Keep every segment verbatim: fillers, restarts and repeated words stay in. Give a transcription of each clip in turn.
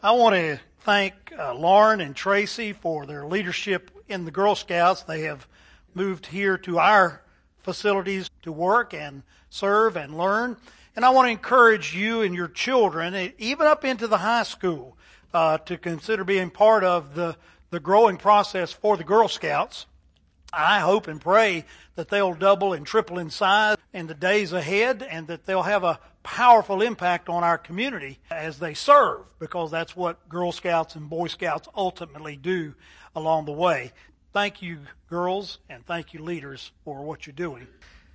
I want to thank uh, Lauren and Tracy for their leadership in the Girl Scouts. They have moved here to our facilities to work and serve and learn. And I want to encourage you and your children, even up into the high school, uh, to consider being part of the, the growing process for the Girl Scouts. I hope and pray that they'll double and triple in size in the days ahead, and that they'll have a powerful impact on our community as they serve, because that's what Girl Scouts and Boy Scouts ultimately do along the way. Thank you, girls, and thank you, leaders, for what you're doing.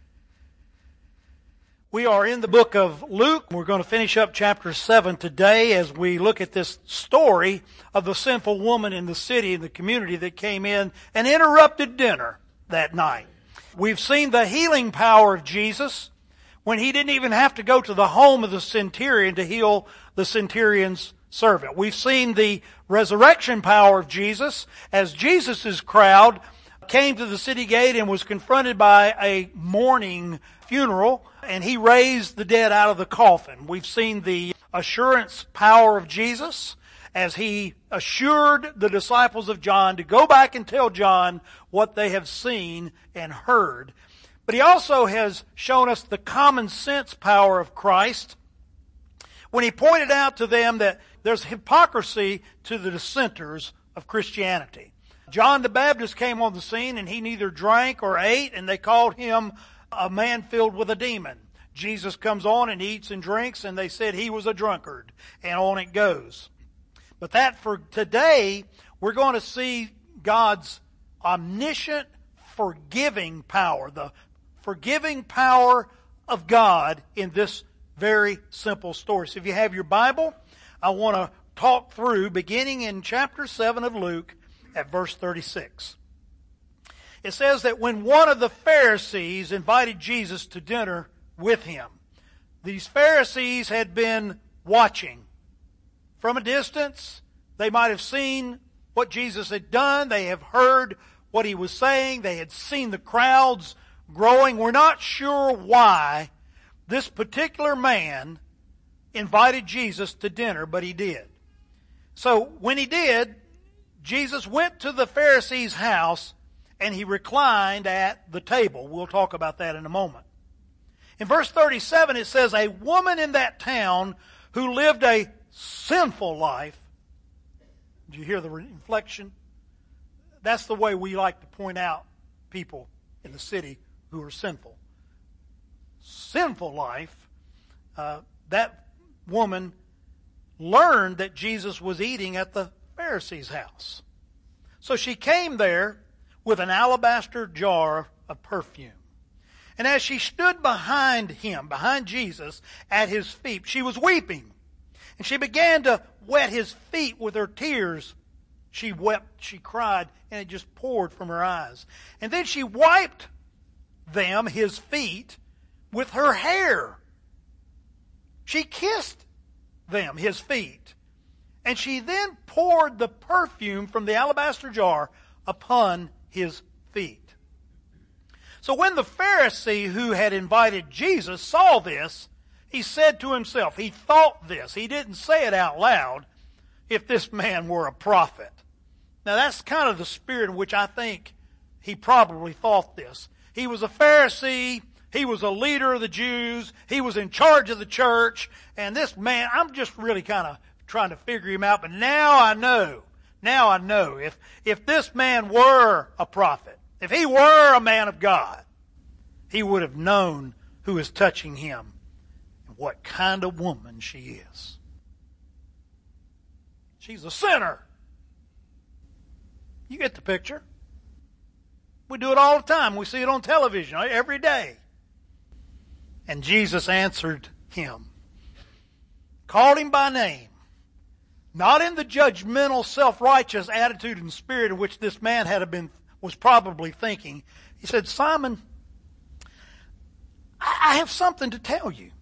We are in the book of Luke. We're going to finish up chapter seven today as we look at this story of the sinful woman in the city, in the community, that came in and interrupted dinner that night. We've seen the healing power of Jesus when he didn't even have to go to the home of the centurion to heal the centurion's servant. We've seen the resurrection power of Jesus as Jesus' crowd came to the city gate and was confronted by a mourning funeral, and he raised the dead out of the coffin. We've seen the assurance power of Jesus as he assured the disciples of John to go back and tell John what they have seen and heard. But he also has shown us the common sense power of Christ when he pointed out to them that there's hypocrisy to the dissenters of Christianity. John the Baptist came on the scene, and he neither drank or ate, and they called him a man filled with a demon. Jesus comes on and eats and drinks, and they said he was a drunkard, and on it goes. But that for today, we're going to see God's omniscient, forgiving power, the forgiving power of God in this very simple story. So if you have your Bible, I want to talk through, beginning in chapter seven of Luke at verse thirty-six. It says that when one of the Pharisees invited Jesus to dinner with him, these Pharisees had been watching. From a distance, they might have seen what Jesus had done. They have heard what he was saying. They had seen the crowds growing. We're not sure why this particular man invited Jesus to dinner, but he did. So when he did, Jesus went to the Pharisee's house and he reclined at the table. We'll talk about that in a moment. In verse thirty-seven, it says, a woman in that town who lived a sinful life. Did you hear the inflection? That's the way we like to point out people in the city who are sinful. Sinful life. Uh, that woman learned that Jesus was eating at the Pharisee's house. So she came there with an alabaster jar of perfume. And as she stood behind him, behind Jesus, at his feet, she was weeping. And she began to wet his feet with her tears. She wept, she cried, and it just poured from her eyes. And then she wiped them, his feet, with her hair. She kissed them, his feet. And she then poured the perfume from the alabaster jar upon his feet. So when the Pharisee who had invited Jesus saw this, he said to himself, he thought this, he didn't say it out loud, if this man were a prophet. Now that's kind of the spirit in which I think he probably thought this. He was a Pharisee, he was a leader of the Jews, he was in charge of the church, and this man, I'm just really kind of trying to figure him out, but now I know, now I know, if, if this man were a prophet, if he were a man of God, he would have known who is touching him and what kind of woman she is. She's a sinner. You get the picture. We do it all the time. We see it on television every day. And Jesus answered him, called him by name, not in the judgmental, self-righteous attitude and spirit in which this man had been was probably thinking. He said, Simon, I have something to tell you.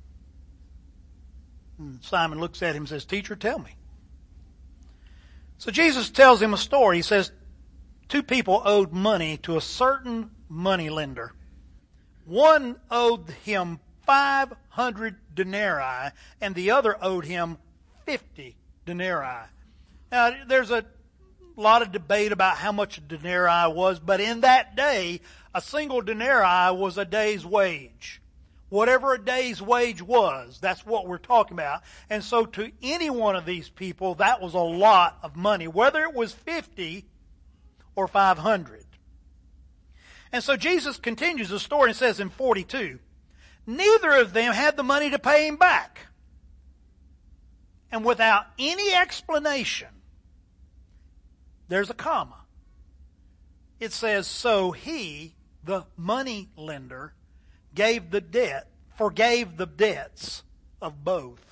And Simon looks at him and says, Teacher, tell me. So Jesus tells him a story. He says, two people owed money to a certain moneylender. One owed him five hundred denarii, and the other owed him fifty denarii. Now, there's a lot of debate about how much a denarii was, but in that day, a single denarii was a day's wage. Whatever a day's wage was, that's what we're talking about. And so to any one of these people, that was a lot of money, whether it was fifty or five hundred. And so Jesus continues the story and says in forty-two, neither of them had the money to pay him back. And without any explanation, there's a comma. It says, so he, the money lender, gave the debt, forgave the debts of both.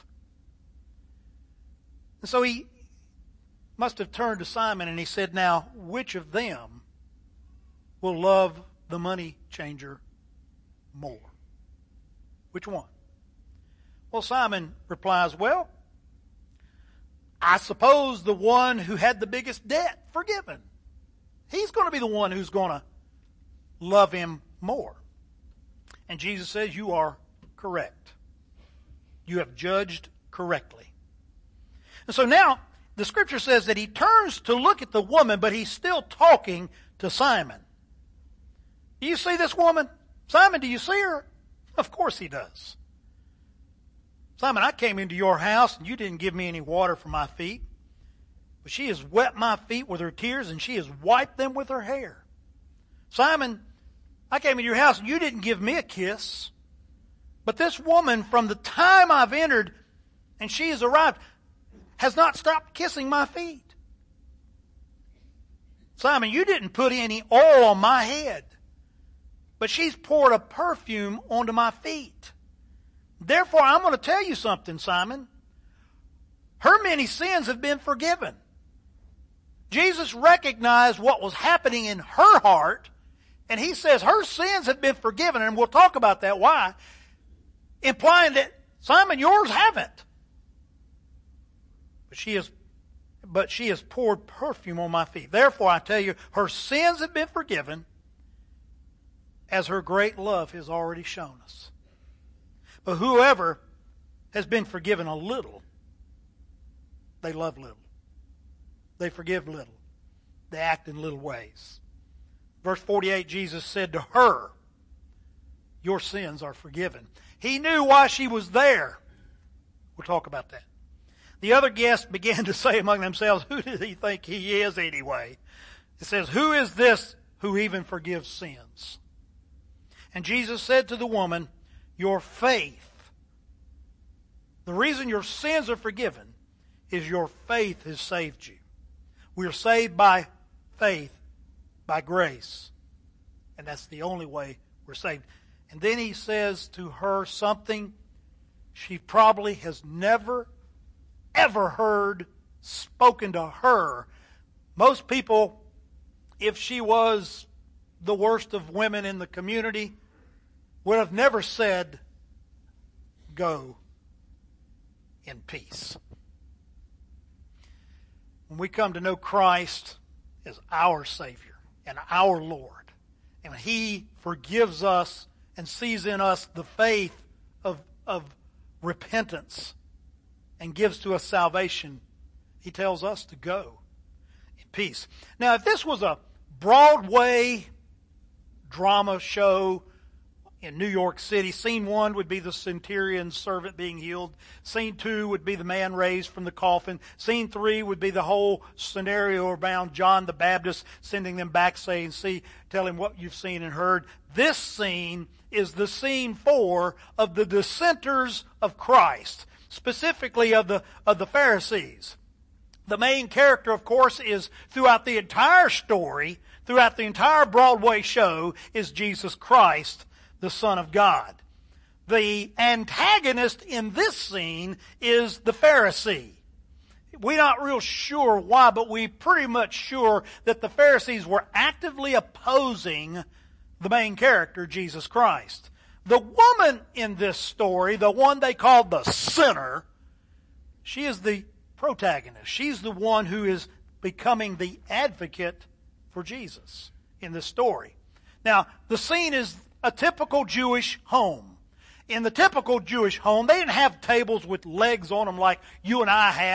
And so he must have turned to Simon and he said, now, which of them will love the money changer more? Which one? Well, Simon replies, well, I suppose the one who had the biggest debt forgiven. He's going to be the one who's going to love him more. And Jesus says, you are correct. You have judged correctly. And so now, the scripture says that he turns to look at the woman, but he's still talking to Simon. Do you see this woman? Simon, do you see her? Of course he does. Simon, I came into your house and you didn't give me any water for my feet. But she has wet my feet with her tears and she has wiped them with her hair. Simon, I came into your house and you didn't give me a kiss. But this woman, from the time I've entered and she has arrived, has not stopped kissing my feet. Simon, you didn't put any oil on my head. But she's poured a perfume onto my feet. Therefore, I'm going to tell you something, Simon. Her many sins have been forgiven. Jesus recognized what was happening in her heart, and he says her sins have been forgiven, and we'll talk about that, why, implying that, Simon, yours haven't. But she has, but she has poured perfume on my feet. Therefore, I tell you, her sins have been forgiven, as her great love has already shown us. But whoever has been forgiven a little, they love little. They forgive little. They act in little ways. Verse forty-eight, Jesus said to her, your sins are forgiven. He knew why she was there. We'll talk about that. The other guests began to say among themselves, who does he think he is anyway? It says, who is this who even forgives sins? And Jesus said to the woman, your faith, the reason your sins are forgiven is your faith has saved you. We are saved by faith, by grace. And that's the only way we're saved. And then he says to her something she probably has never, ever heard spoken to her. Most people, if she was the worst of women in the community, would have never said, go in peace. When we come to know Christ as our Savior and our Lord, and He forgives us and sees in us the faith of, of repentance and gives to us salvation, He tells us to go in peace. Now, if this was a Broadway drama show in New York City, scene one would be the centurion's servant being healed. Scene two would be the man raised from the coffin. Scene three would be the whole scenario around John the Baptist sending them back saying, see, tell him what you've seen and heard. This scene is the scene four of the dissenters of Christ, specifically of the, of the Pharisees. The main character, of course, is throughout the entire story, throughout the entire Broadway show, is Jesus Christ, the Son of God. The antagonist in this scene is the Pharisee. We're not real sure why, but we're pretty much sure that the Pharisees were actively opposing the main character, Jesus Christ. The woman in this story, the one they called the sinner, she is the protagonist. She's the one who is becoming the advocate for Jesus in this story. Now, the scene is a typical Jewish home. In the typical Jewish home, they didn't have tables with legs on them like you and I have in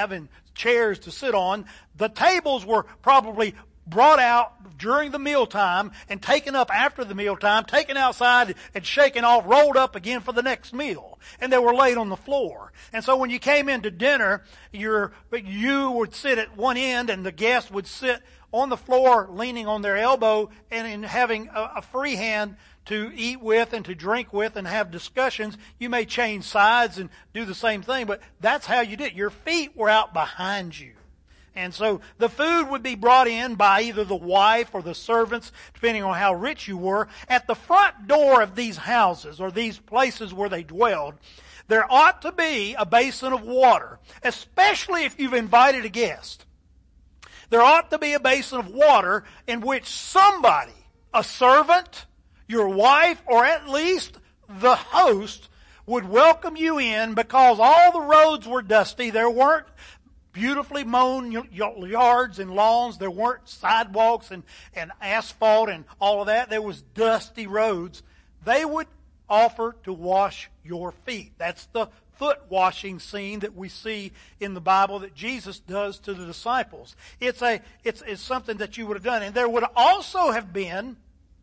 chairs to sit on. The tables were probably brought out during the mealtime and taken up after the mealtime, taken outside and shaken off, rolled up again for the next meal. And they were laid on the floor. And so when you came into dinner, you're, you would sit at one end and the guest would sit on the floor leaning on their elbow and in having a, a free hand to eat with and to drink with and have discussions. You may change sides and do the same thing, but that's how you did it. Your feet were out behind you. And so the food would be brought in by either the wife or the servants, depending on how rich you were. At the front door of these houses or these places where they dwelled, there ought to be a basin of water, especially if you've invited a guest. There ought to be a basin of water in which somebody, a servant, your wife, or at least the host, would welcome you in, because all the roads were dusty. There weren't beautifully mown yards and lawns. There weren't sidewalks and, and asphalt and all of that. There was dusty roads. They would offer to wash your feet. That's the foot washing scene that we see in the Bible that Jesus does to the disciples. It's a it's, it's something that you would have done. And there would also have been,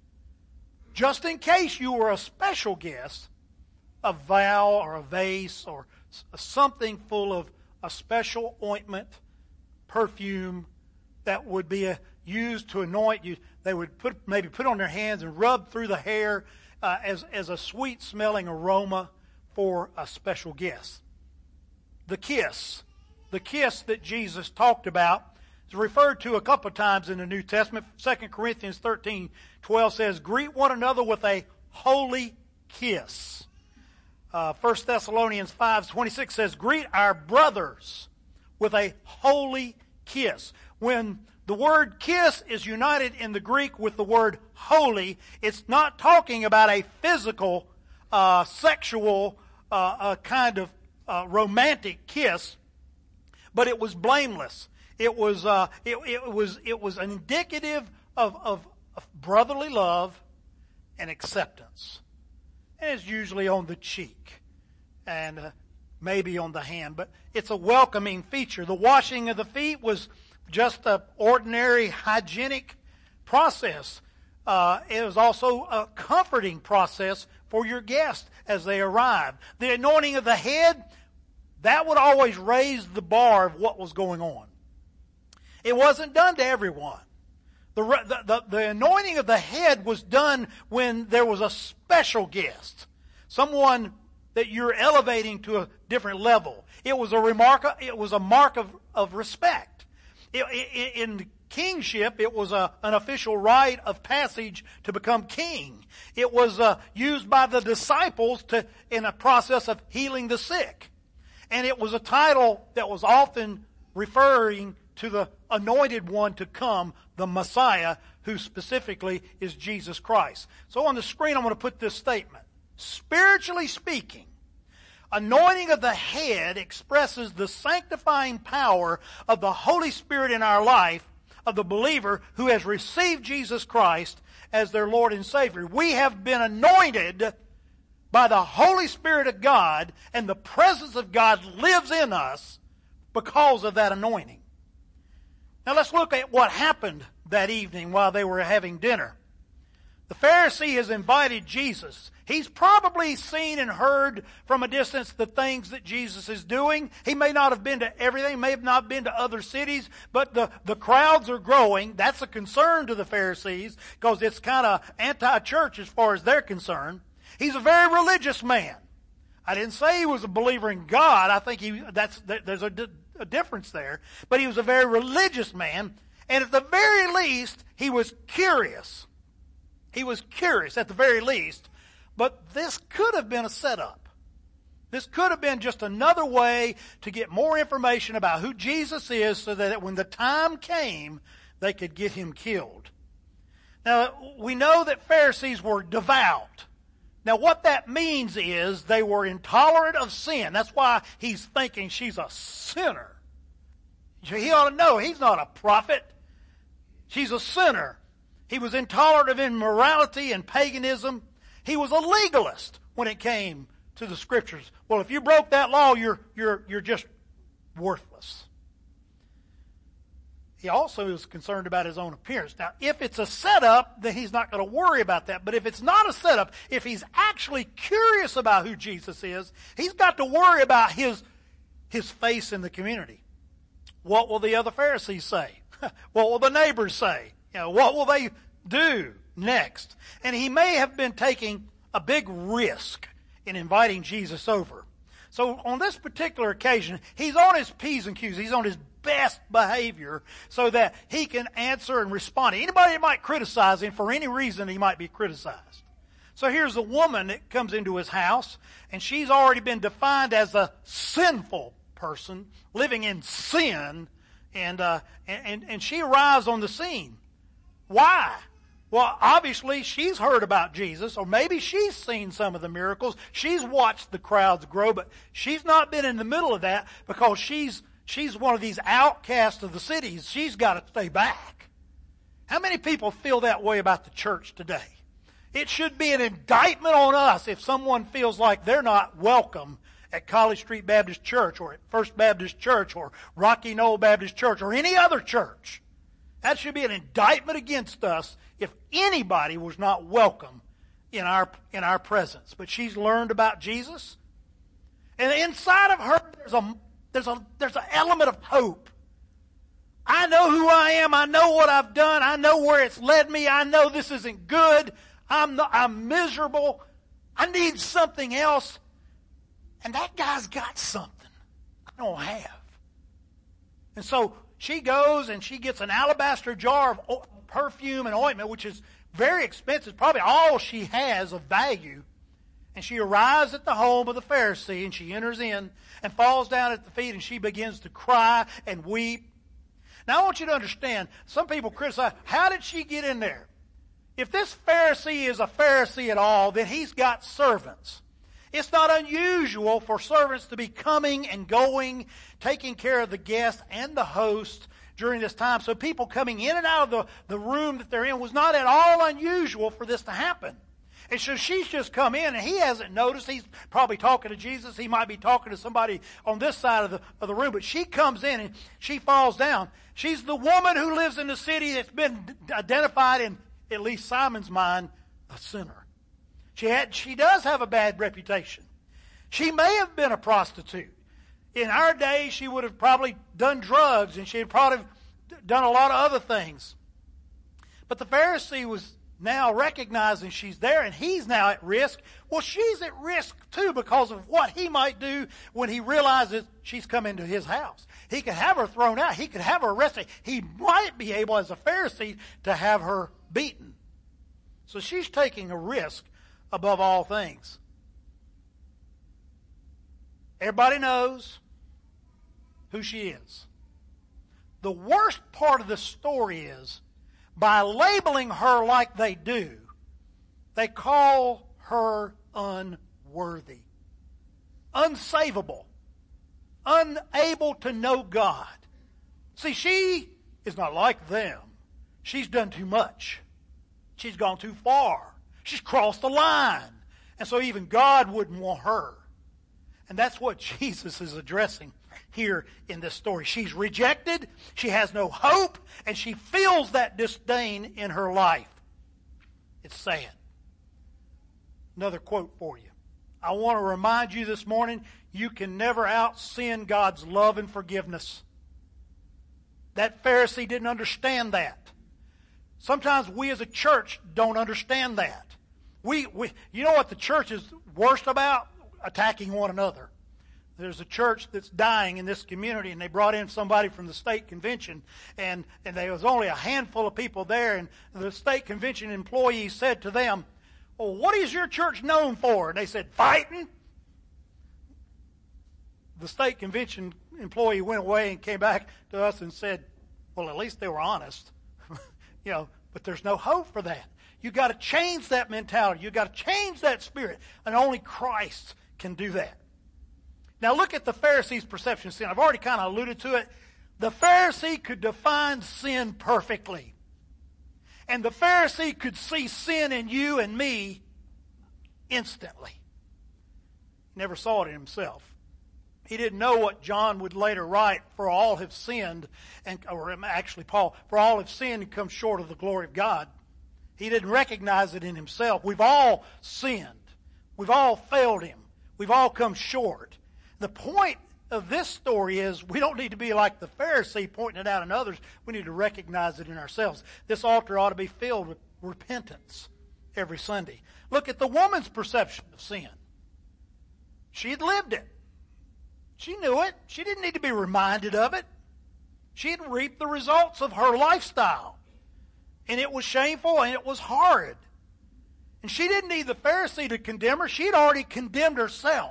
just in case you were a special guest, a vial or a vase or something full of a special ointment, perfume that would be a, used to anoint you. They would put maybe put on their hands and rub through the hair uh, as as a sweet smelling aroma for a special guest. The kiss, the kiss that Jesus talked about is referred to a couple of times in the New Testament. Second Corinthians thirteen twelve says, "Greet one another with a holy kiss." Uh, First Thessalonians five twenty-six says, "Greet our brothers with a holy kiss." When the word kiss is united in the Greek with the word holy, it's not talking about a physical, uh, sexual, uh, uh, kind of uh, romantic kiss, but it was blameless. It was, uh, it, it was, it was indicative of, of, of brotherly love and acceptance. And it's usually on the cheek and uh, maybe on the hand, but it's a welcoming feature. The washing of the feet was just an ordinary hygienic process. Uh, it was also a comforting process for your guests as they arrived. The anointing of the head, that would always raise the bar of what was going on. It wasn't done to everyone. The, the, the, the anointing of the head was done when there was a special guest, someone that you're elevating to a different level. It was a remark. It was a mark of, of respect. It, it, in kingship, it was a, an official rite of passage to become king. It was uh, used by the disciples to in a process of healing the sick, and it was a title that was often referring to the anointed one to come, the Messiah, who specifically is Jesus Christ. So on the screen I'm going to put this statement. Spiritually speaking, anointing of the head expresses the sanctifying power of the Holy Spirit in our life, of the believer who has received Jesus Christ as their Lord and Savior. We have been anointed by the Holy Spirit of God, and the presence of God lives in us because of that anointing. Now let's look at what happened that evening while they were having dinner. The Pharisee has invited Jesus. He's probably seen and heard from a distance the things that Jesus is doing. He may not have been to everything, may have not been to other cities, but the, the crowds are growing. That's a concern to the Pharisees because it's kind of anti-church as far as they're concerned. He's a very religious man. I didn't say he was a believer in God. I think he that's there's a, a difference there. But he was a very religious man, and at the very least, he was curious. He was curious at the very least, but this could have been a setup. This could have been just another way to get more information about who Jesus is so that when the time came, they could get him killed. Now, we know that Pharisees were devout. Now, what that means is they were intolerant of sin. That's why he's thinking she's a sinner. He ought to know he's not a prophet. She's a sinner. He was intolerant of immorality and paganism. He was a legalist when it came to the Scriptures. Well, if you broke that law, you're you're you're just worthless. he also is concerned about his own appearance. Now, if it's a setup, then he's not going to worry about that. But if it's not a setup, if he's actually curious about who Jesus is, he's got to worry about his, his face in the community. What will the other Pharisees say? What will the neighbors say? You know, what will they do next? And he may have been taking a big risk in inviting Jesus over. So on this particular occasion, he's on his P's and Q's. He's on his best behavior so that he can answer and respond to anybody that might criticize him for any reason he might be criticized. So here's a woman that comes into his house, and she's already been defined as a sinful person living in sin, and uh, and and she arrives on the scene. Why? Well, obviously she's heard about Jesus, or maybe she's seen some of the miracles. She's watched the crowds grow, but she's not been in the middle of that because she's she's one of these outcasts of the cities. She's got to stay back. How many people feel that way about the church today? It should be an indictment on us if someone feels like they're not welcome at College Street Baptist Church or at First Baptist Church or Rocky Knoll Baptist Church or any other church. That should be an indictment against us if anybody was not welcome in our in our presence. But she's learned about Jesus, and inside of her there's a there's a there's an element of hope. I know who I am. I know what I've done. I know where it's led me. I know this isn't good. I'm not, I'm miserable. I need something else. And that guy's got something I don't have. And so she goes and she gets an alabaster jar of perfume and ointment, which is very expensive, probably all she has of value. And she arrives at the home of the Pharisee, and she enters in and falls down at the feet, and she begins to cry and weep. Now I want you to understand, some people criticize, how did she get in there? If this Pharisee is a Pharisee at all, then he's got servants. It's not unusual for servants to be coming and going, taking care of the guest and the host during this time. So people coming in and out of the, the room that they're in was not at all unusual for this to happen. And so she's just come in, and he hasn't noticed. He's probably talking to Jesus. He might be talking to somebody on this side of the, of the room. But she comes in, and she falls down. She's the woman who lives in the city that's been identified in, at least Simon's mind, a sinner. She had, she does have a bad reputation. She may have been a prostitute. In our day, she would have probably done drugs, and she had probably done a lot of other things. But the Pharisee was now recognizing she's there, and he's now at risk. Well, she's at risk too because of what he might do when he realizes she's come into his house. He could have her thrown out. He could have her arrested. He might be able, as a Pharisee, to have her beaten. So she's taking a risk above all things. Everybody knows who she is. The worst part of the story is, by labeling her like they do, they call her unworthy, unsavable, unable to know God. See, she is not like them. She's done too much. She's gone too far. She's crossed the line. And so even God wouldn't want her. And that's what Jesus is addressing here in this story. She's rejected, she has no hope, and she feels that disdain in her life. It's sad. Another quote for you. I want to remind you this morning, you can never out-sin God's love and forgiveness. That Pharisee didn't understand that. Sometimes we as a church don't understand that. We, we, you know what the church is worst about? Attacking one another. There's a church that's dying in this community, and they brought in somebody from the state convention, and, and there was only a handful of people there, and the state convention employees said to them, well, what is your church known for? And they said, fighting. The state convention employee went away and came back to us and said, well, at least they were honest. You know, but there's no hope for that. You've got to change that mentality. You've got to change that spirit, and only Christ can do that. Now look at the Pharisee's perception of sin. I've already kind of alluded to it. The Pharisee could define sin perfectly. And the Pharisee could see sin in you and me instantly. He never saw it in himself. He didn't know what John would later write, for all have sinned, and or actually Paul, for all have sinned and come short of the glory of God. He didn't recognize it in himself. We've all sinned. We've all failed him. We've all come short. The point of this story is we don't need to be like the Pharisee pointing it out in others. We need to recognize it in ourselves. This altar ought to be filled with repentance every Sunday. Look at the woman's perception of sin. She had lived it. She knew it. She didn't need to be reminded of it. She had reaped the results of her lifestyle. And it was shameful and it was horrid. And she didn't need the Pharisee to condemn her. She had already condemned herself.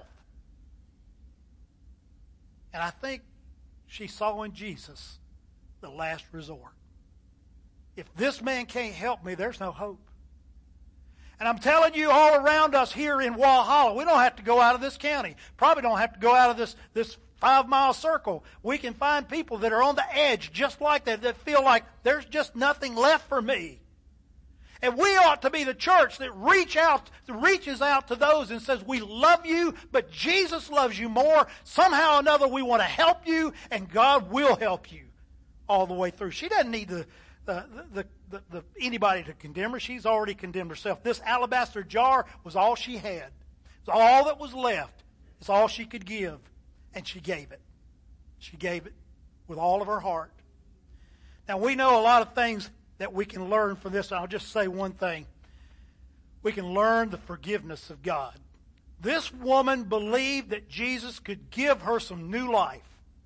And I think she saw in Jesus the last resort. If this man can't help me, there's no hope. And I'm telling you, all around us here in Walhalla, we don't have to go out of this county. Probably don't have to go out of this, this five-mile circle. We can find people that are on the edge just like that, that feel like there's just nothing left for me. And we ought to be the church that reach out, that reaches out to those and says, we love you, but Jesus loves you more. Somehow or another, we want to help you, and God will help you all the way through. She doesn't need the, the, the, the, the anybody to condemn her. She's already condemned herself. This alabaster jar was all she had. It was all that was left. It's all she could give. And she gave it. She gave it with all of her heart. Now, we know a lot of things that we can learn from this. I'll just say one thing. We can learn the forgiveness of God. This woman believed that Jesus could give her some new life.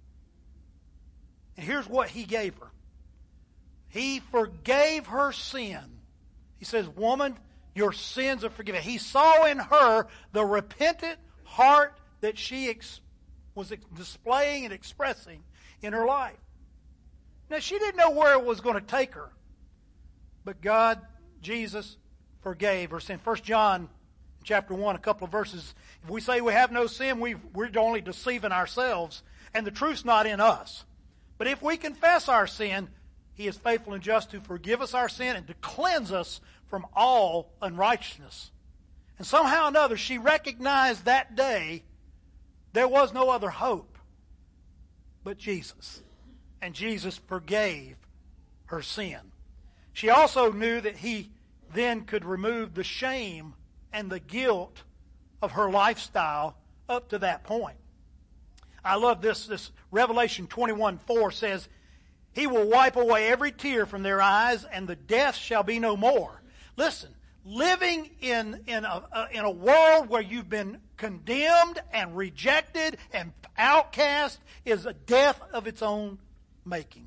And here's what he gave her. He forgave her sin. He says, woman, your sins are forgiven. He saw in her the repentant heart that she ex- was ex- displaying and expressing in her life. Now, she didn't know where it was going to take her. But God, Jesus, forgave her sin. First John chapter one, a couple of verses. If we say we have no sin, we've, we're only deceiving ourselves, and the truth's not in us. But if we confess our sin, he is faithful and just to forgive us our sin and to cleanse us from all unrighteousness. And somehow or another, she recognized that day there was no other hope but Jesus. And Jesus forgave her sin. She also knew that he then could remove the shame and the guilt of her lifestyle up to that point. I love this. This Revelation twenty-one four says, he will wipe away every tear from their eyes, and the death shall be no more. Listen, living in, in, a, uh, in a world where you've been condemned and rejected and outcast is a death of its own making.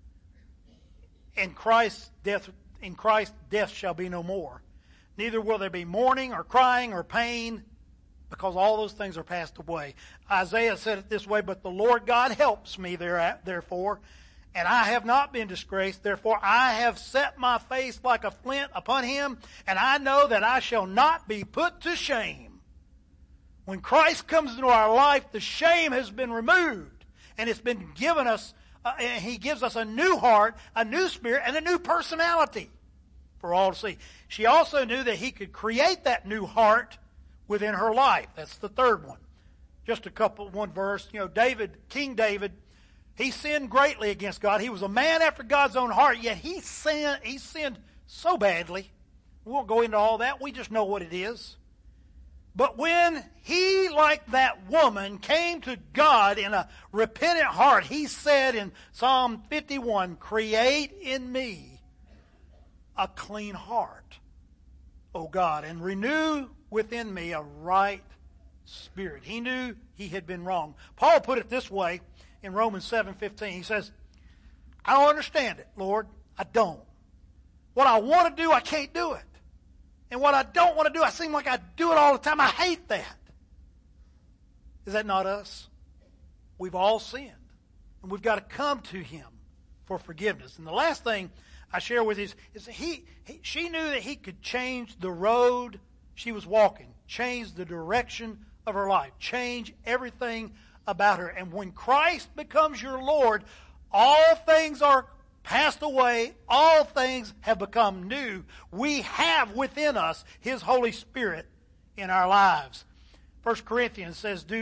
In Christ, death, in Christ, death shall be no more. Neither will there be mourning or crying or pain, because all those things are passed away. Isaiah said it this way, but the Lord God helps me therefore, and I have not been disgraced. Therefore I have set my face like a flint upon him, and I know that I shall not be put to shame. When Christ comes into our life, the shame has been removed, and it's been given us Uh, and he gives us a new heart, a new spirit, and a new personality for all to see. She also knew that he could create that new heart within her life. That's the third one. Just a couple, one verse. You know, David, King David, he sinned greatly against God. He was a man after God's own heart, yet he sinned, he sinned so badly. We won't go into all that. We just know what it is. But when he, like that woman, came to God in a repentant heart, he said in Psalm fifty-one, create in me a clean heart, O God, and renew within me a right spirit. He knew he had been wrong. Paul put it this way in Romans seven fifteen. He says, I don't understand it, Lord. I don't. What I want to do, I can't do it. And what I don't want to do, I seem like I do it all the time. I hate that. Is that not us? We've all sinned. And we've got to come to him for forgiveness. And the last thing I share with you is, is that he, he, she knew that he could change the road she was walking, change the direction of her life, change everything about her. And when Christ becomes your Lord, all things are passed away, all things have become new. We have within us his Holy Spirit in our lives. First Corinthians says, do,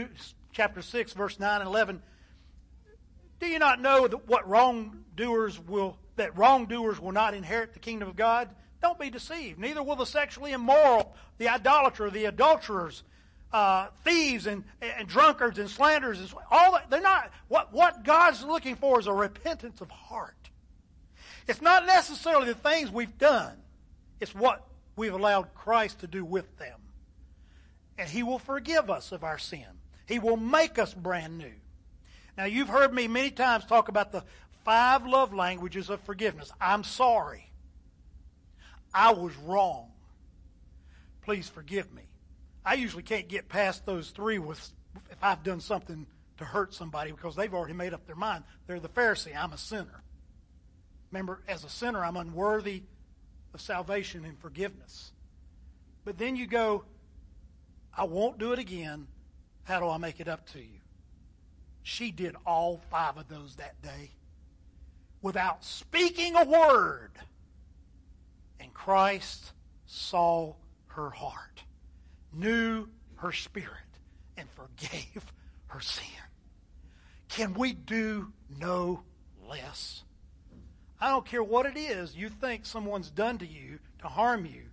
chapter six, verse nine and eleven, do you not know that what wrongdoers will, that wrongdoers will not inherit the kingdom of God? Don't be deceived. Neither will the sexually immoral, the idolater, the adulterers, uh, thieves and, and drunkards and slanderers. And all that, they're not, what, what God's looking for is a repentance of heart. It's not necessarily the things we've done. It's what we've allowed Christ to do with them. And He will forgive us of our sin. He will make us brand new. Now, you've heard me many times talk about the five love languages of forgiveness. I'm sorry. I was wrong. Please forgive me. I usually can't get past those three with, if I've done something to hurt somebody, because they've already made up their mind. They're the Pharisee. I'm a sinner. Remember, as a sinner, I'm unworthy of salvation and forgiveness. But then you go, I won't do it again. How do I make it up to you? She did all five of those that day without speaking a word. And Christ saw her heart, knew her spirit, and forgave her sin. Can we do no less? I don't care what it is you think someone's done to you to harm you.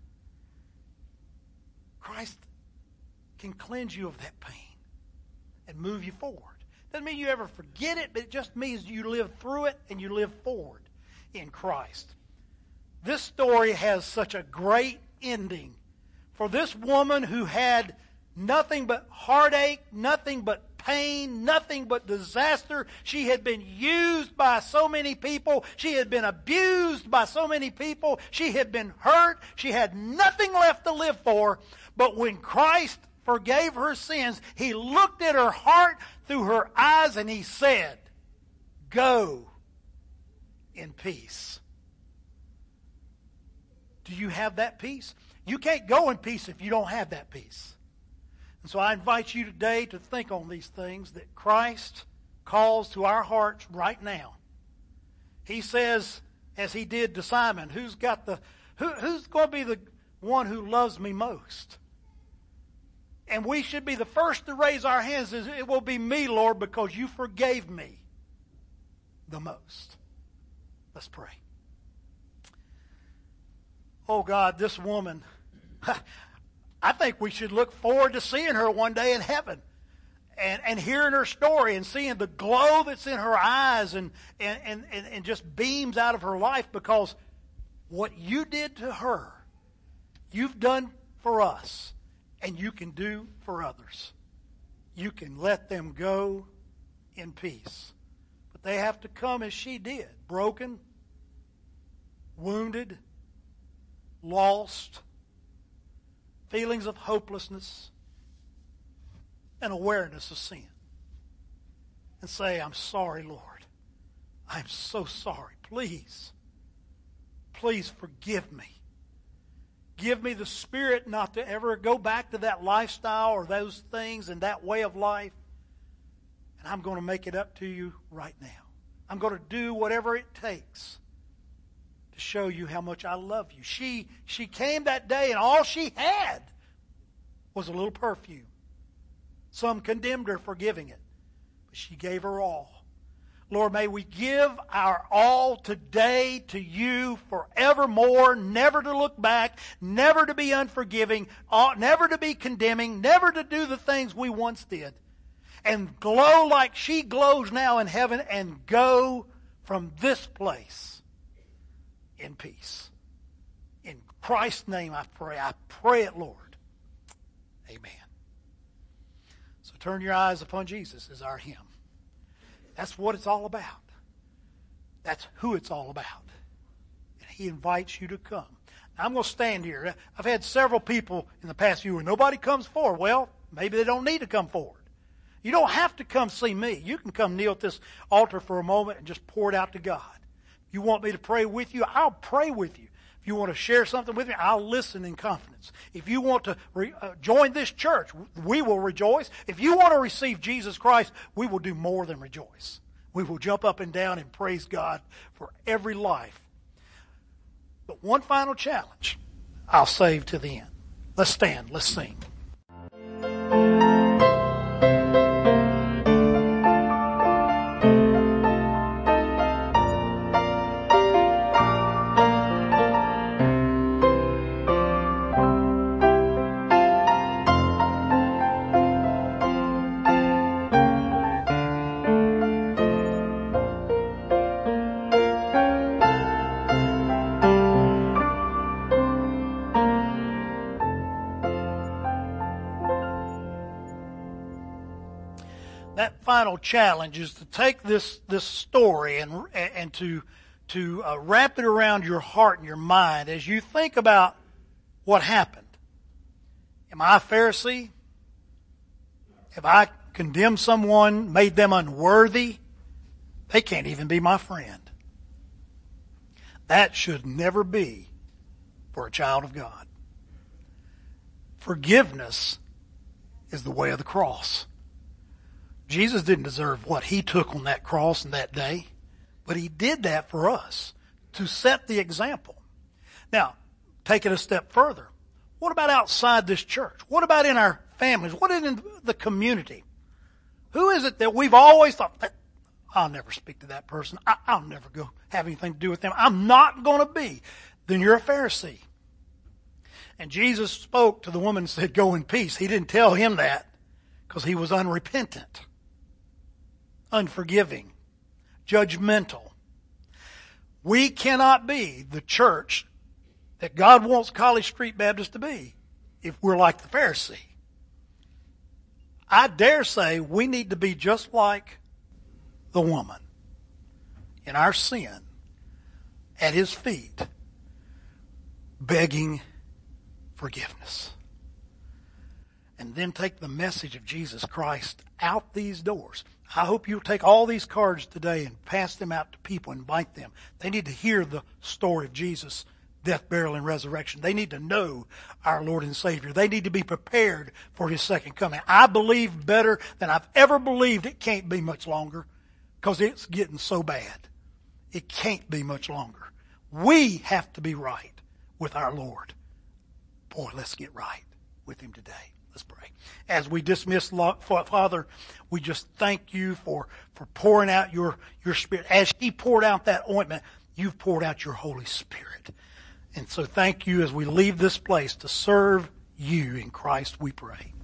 Christ can cleanse you of that pain and move you forward. Doesn't mean you ever forget it, but it just means you live through it and you live forward in Christ. This story has such a great ending for this woman who had nothing but heartache, nothing but pain, nothing but disaster. She had been used by so many people. She had been abused by so many people. She had been hurt. She had nothing left to live for. But when Christ forgave her sins, He looked at her heart through her eyes and He said, "Go in peace." Do you have that peace? You can't go in peace if you don't have that peace. And so I invite you today to think on these things that Christ calls to our hearts right now. He says, as He did to Simon, who's got the who, who's going to be the one who loves me most? And we should be the first to raise our hands. It will be me, Lord, because you forgave me the most. Let's pray. Oh God, this woman, I think we should look forward to seeing her one day in heaven and, and hearing her story and seeing the glow that's in her eyes and, and, and, and just beams out of her life, because what you did to her, you've done for us, and you can do for others. You can let them go in peace. But they have to come as she did, broken, wounded, lost, feelings of hopelessness, and awareness of sin. And say, I'm sorry, Lord. I'm so sorry. Please, please forgive me. Give me the spirit not to ever go back to that lifestyle or those things and that way of life. And I'm going to make it up to you right now. I'm going to do whatever it takes to show you how much I love you. She, she came that day and all she had was a little perfume. Some condemned her for giving it, but she gave her all. Lord, may we give our all today to you forevermore, never to look back, never to be unforgiving, never to be condemning, never to do the things we once did, and glow like she glows now in heaven, and go from this place in peace. In Christ's name I pray. I pray it, Lord. Amen. So turn your eyes upon Jesus as our hymn. That's what it's all about. That's who it's all about. And He invites you to come. Now, I'm going to stand here. I've had several people in the past few where nobody comes forward. Well, maybe they don't need to come forward. You don't have to come see me. You can come kneel at this altar for a moment and just pour it out to God. If you want me to pray with you, I'll pray with you. If you want to share something with me, I'll listen in confidence. If you want to re, uh, join this church, we will rejoice. If you want to receive Jesus Christ, we will do more than rejoice. We will jump up and down and praise God for every life. But one final challenge I'll save to the end. Let's stand. Let's sing. that final challenge is to take this this story and and to to uh, wrap it around your heart and your mind as you think about what happened. Am I a Pharisee? Have I condemned someone, made them unworthy? They can't even be my friend. That should never be for a child of God. Forgiveness is the way of the cross. Jesus didn't deserve what he took on that cross in that day, but he did that for us to set the example. Now, take it a step further. What about outside this church? What about in our families? What in the community? Who is it that we've always thought, I'll never speak to that person. I, I'll never go have anything to do with them. I'm not going to be. Then you're a Pharisee. And Jesus spoke to the woman and said, go in peace. He didn't tell him that because he was unrepentant, unforgiving, judgmental. We cannot be the church that God wants College Street Baptist to be if we're like the Pharisee. I dare say we need to be just like the woman in our sin at his feet, begging forgiveness. And then take the message of Jesus Christ out these doors. I hope you'll take all these cards today and pass them out to people, invite them. They need to hear the story of Jesus' death, burial, and resurrection. They need to know our Lord and Savior. They need to be prepared for his second coming. I believe better than I've ever believed it can't be much longer because it's getting so bad. It can't be much longer. We have to be right with our Lord. Boy, let's get right with him today. Let's pray. As we dismiss, Father, we just thank you for, for pouring out your, your Spirit. As he poured out that ointment, you've poured out your Holy Spirit. And so thank you as we leave this place to serve you in Christ, we pray.